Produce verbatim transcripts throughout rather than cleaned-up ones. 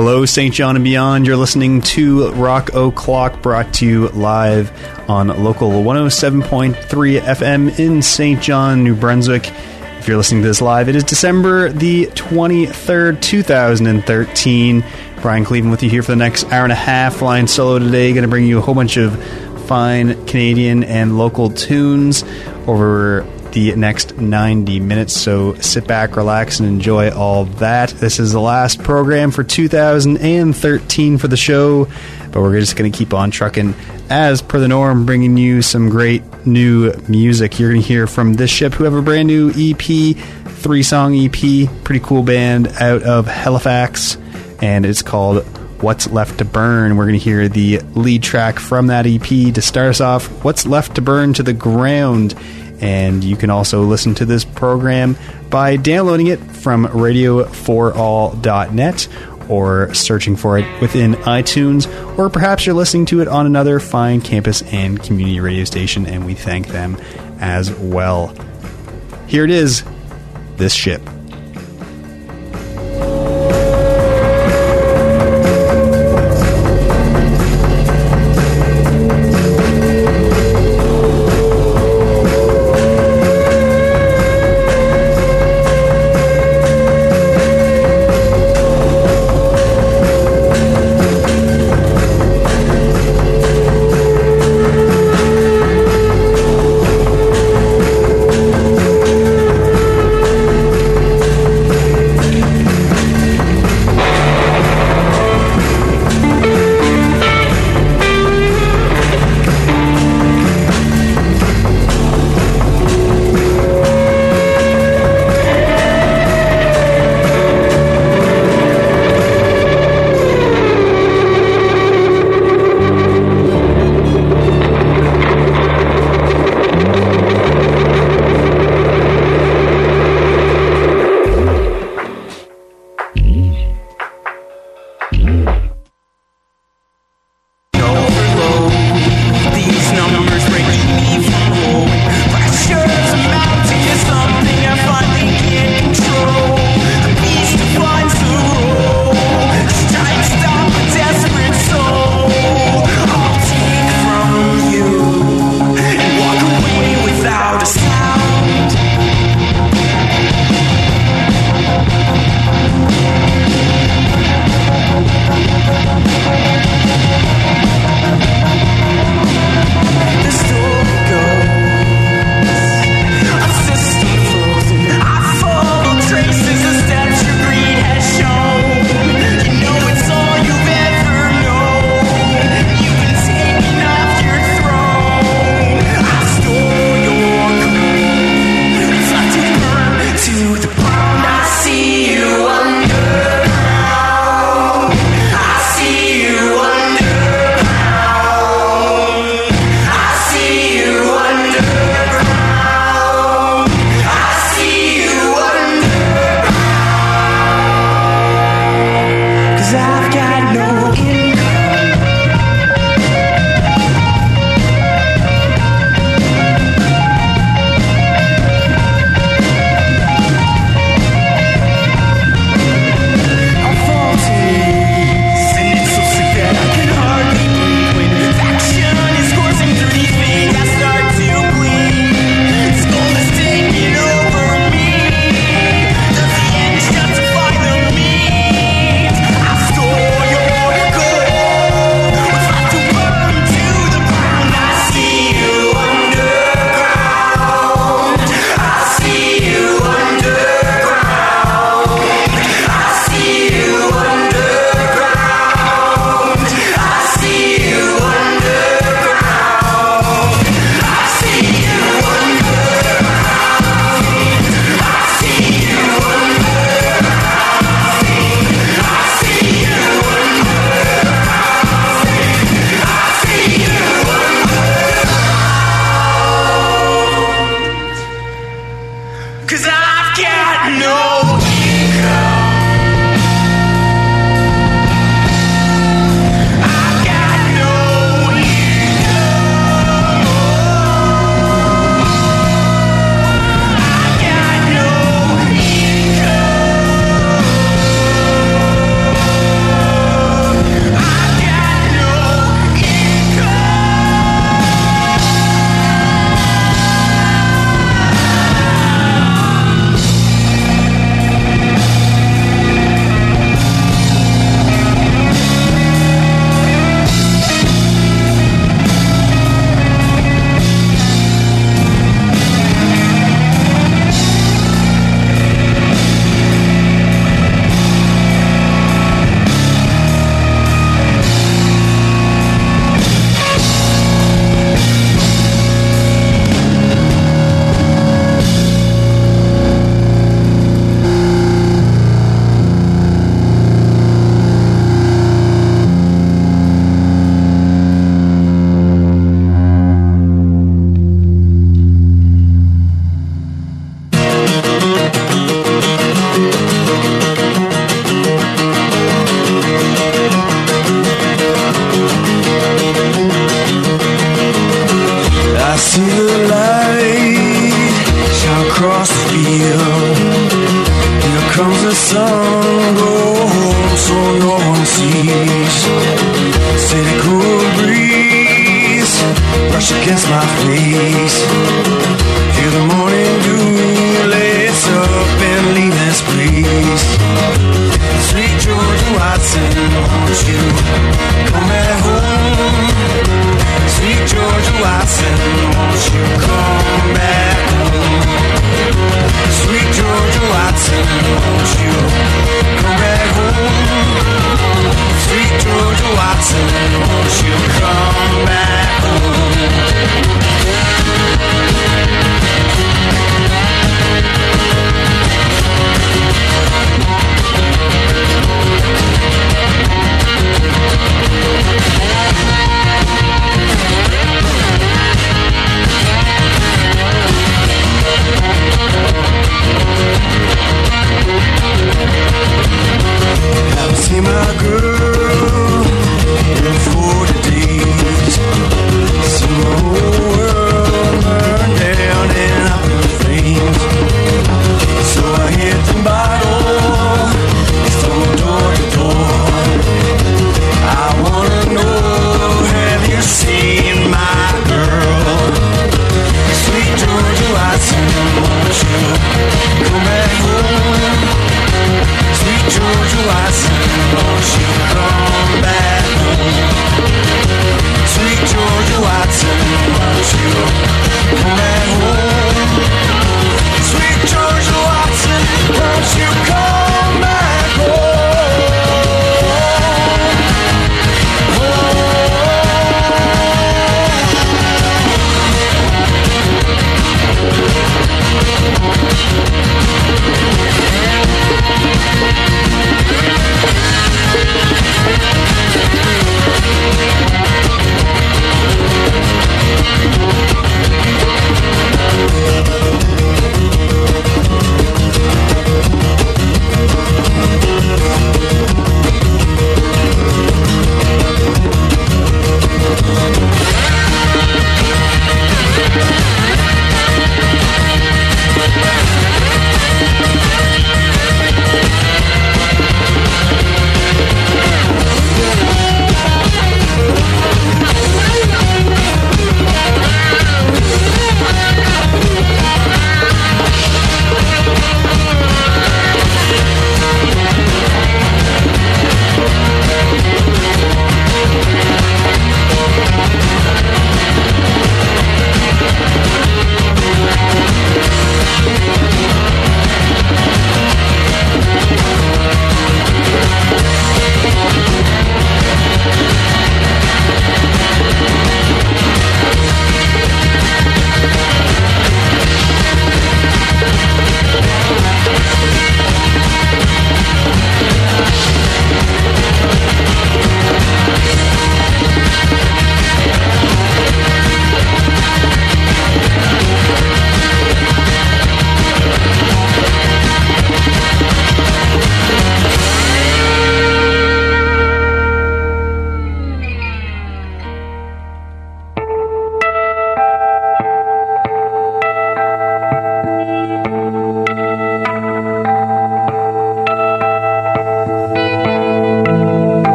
Hello, Saint John and beyond. You're listening to Rock O'Clock, brought to you live on local one oh seven point three F M in Saint John, New Brunswick. If you're listening to this live, it is December the twenty-third, two thousand thirteen. Brian Cleveland with you here for the next hour and a half, flying solo today. Going to bring you a whole bunch of fine Canadian and local tunes over the next ninety minutes, so sit back, relax, and enjoy all that. This is the last program for two thousand thirteen for the show, but we're just going to keep on trucking as per the norm, bringing you some great new music. You're going to hear from This Ship, who have a brand new E P, three-song E P, pretty cool band out of Halifax, and it's called What's Left to Burn. We're going to hear the lead track from that E P to start us off, What's Left to Burn to the Ground. And you can also listen to this program by downloading it from radio for all dot net or searching for it within iTunes, or perhaps you're listening to it on another fine campus and community radio station, and we thank them as well. Here it is, This Ship. sun go home so no one sees. Steady cool breeze brush against my face. Feel the morning dew lace up and leave this place. Sweet Georgia Watson, won't you come back home? Sweet Georgia Watson, won't you come back home? Sweet Georgia Watson, won't you come back home? Sweet Georgia Watson, won't you come back home?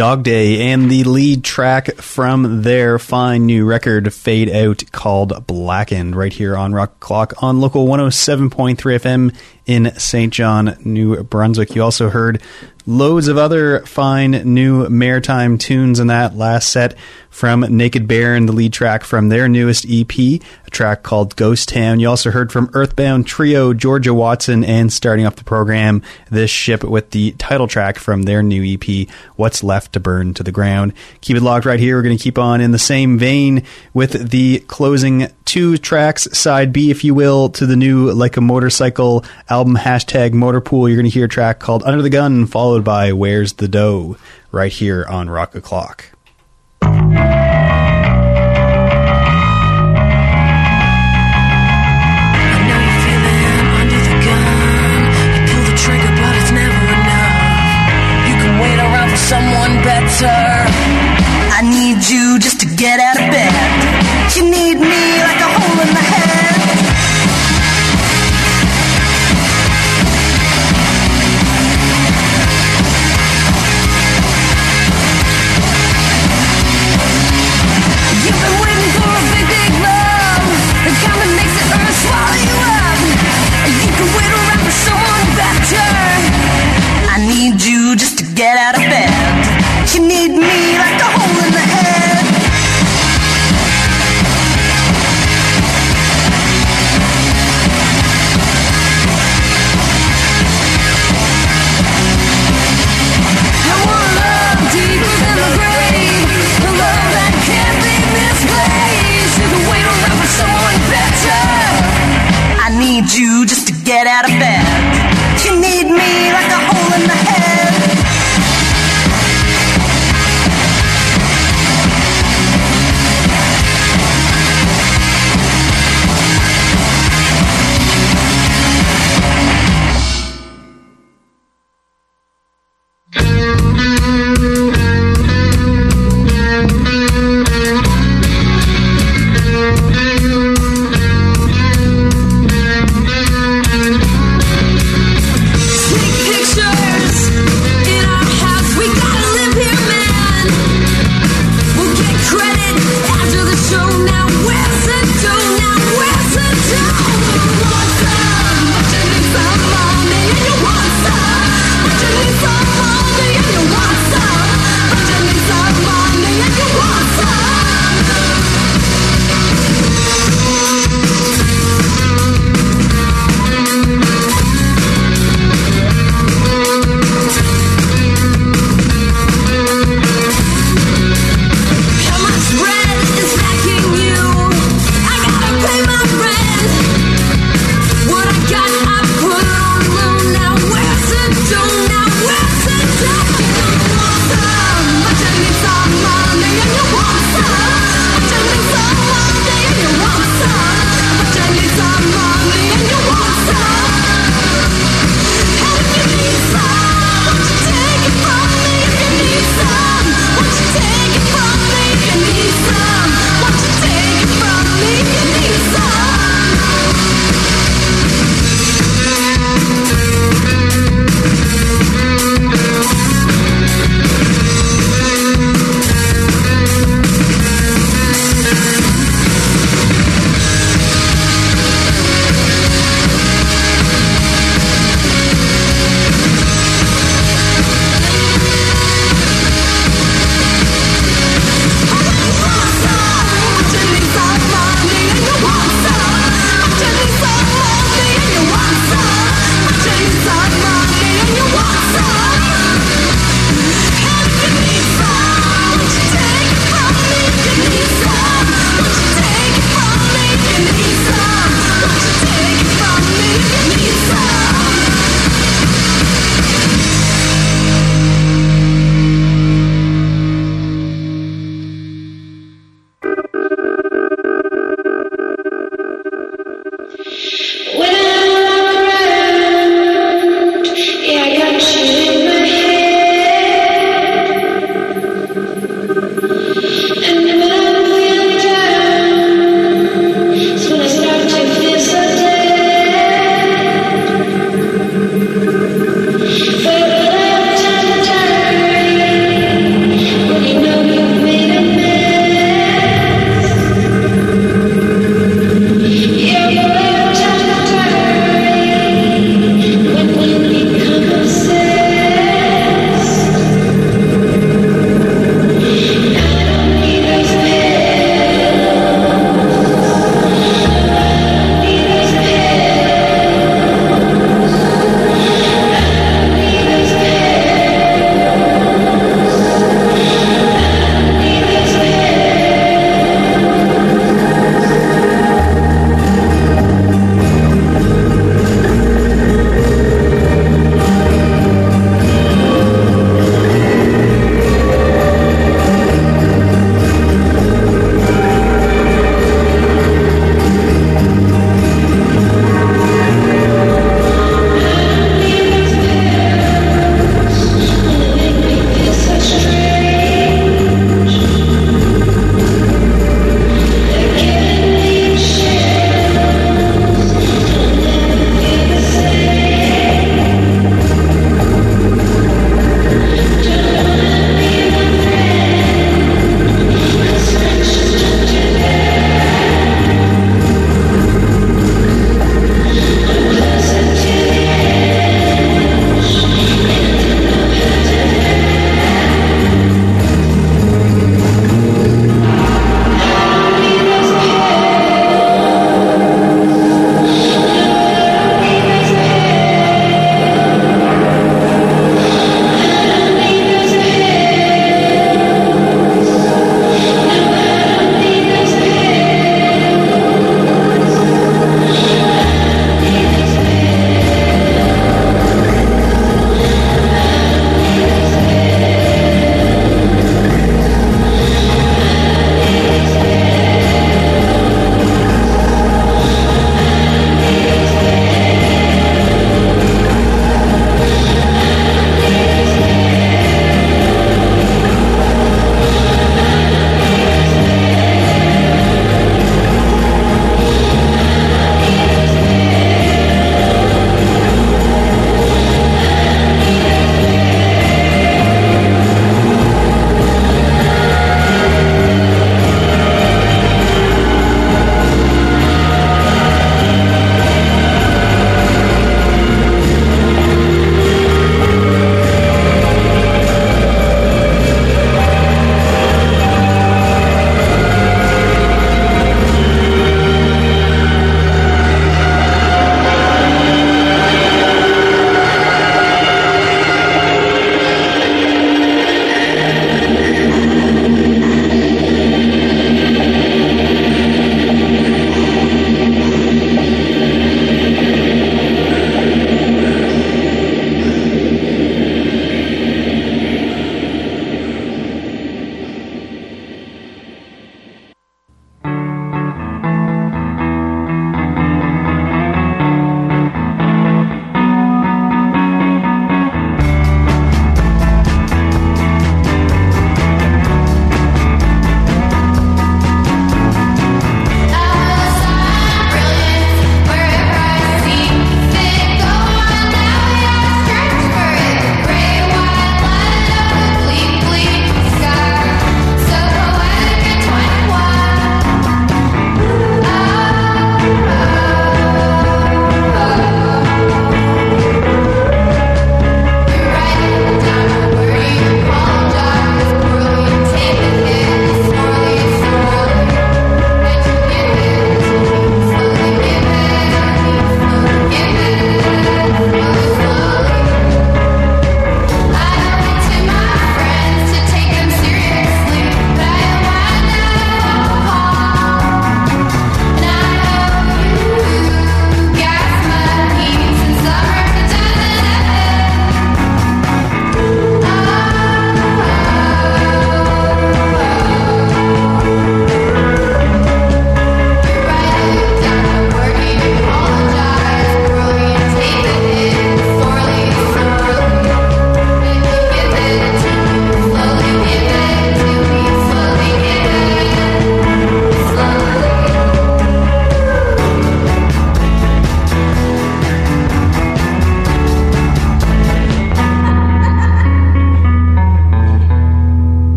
Dog Day and the lead track from their fine new record, Fade Out, called Blackened, right here on Rock Clock on Local one oh seven point three F M in Saint John, New Brunswick. You also heard loads of other fine new maritime tunes in that last set from Naked Bear and the lead track from their newest E P, a track called Ghost Town. You also heard from Earthbound Trio, Georgia Watson, and starting off the program, This Ship with the title track from their new E P, What's Left to Burn to the Ground. Keep it locked right here. We're going to keep on in the same vein with the closing two tracks, side B, if you will, to the new Like a Motorcycle album, hashtag Motorpool. You're going to hear a track called Under the Gun, followed by Where's the Dough, right here on Rock O'Clock. Someone better. I need you just to get out of bed. You need me like a hole in the head. You've been waiting for a big, big love. The kind that makes the earth swallow you up. You can wait around for someone better. I need you just to get out of bed. You need me like a hole in the head. I want love deeper than the grave, a love that can't be misplaced. You can wait around for someone better. I need you just to get out of bed. You need me like a hole in the head.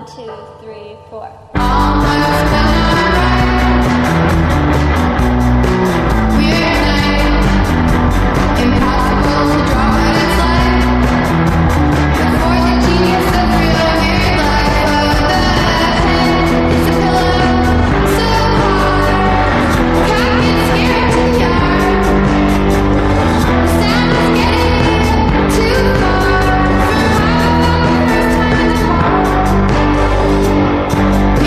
One, two, three, four. Too far from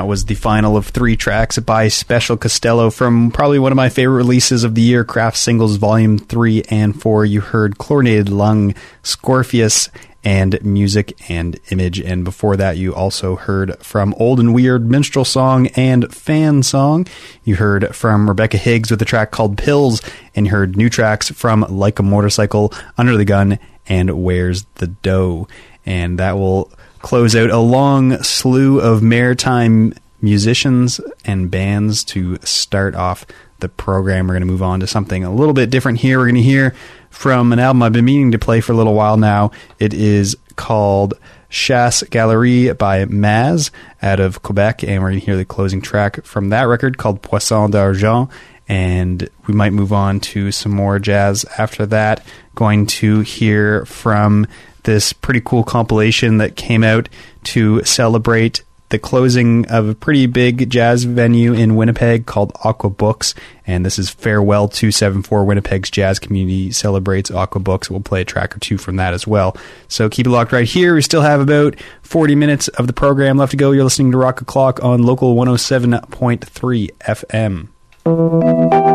that was the final of three tracks by Special Costello from probably one of my favorite releases of the year, Craft Singles Volume three and four. You heard Chlorinated Lung, Scorpius, and Music and Image. And before that, you also heard from Old and Weird, Minstrel Song, and Fan Song. You heard from Rebecca Higgs with a track called Pills, and you heard new tracks from Like a Motorcycle, Under the Gun, and Where's the Dough. And that will close out a long slew of maritime musicians and bands to start off the program. We're going to move on to something a little bit different here. We're going to hear from an album I've been meaning to play for a little while now. It is called Chasse Galerie by Maz out of Quebec, and we're going to hear the closing track from that record called Poisson d'Argent, and we might move on to some more jazz after that. Going to hear from this pretty cool compilation that came out to celebrate the closing of a pretty big jazz venue in Winnipeg called Aqua Books, and this is Farewell two seventy-four. Winnipeg's jazz community celebrates Aqua Books. We'll play a track or two from that as well. So keep it locked right here. We still have about forty minutes of the program left to go. You're listening to Rock O'Clock on Local one oh seven point three F M.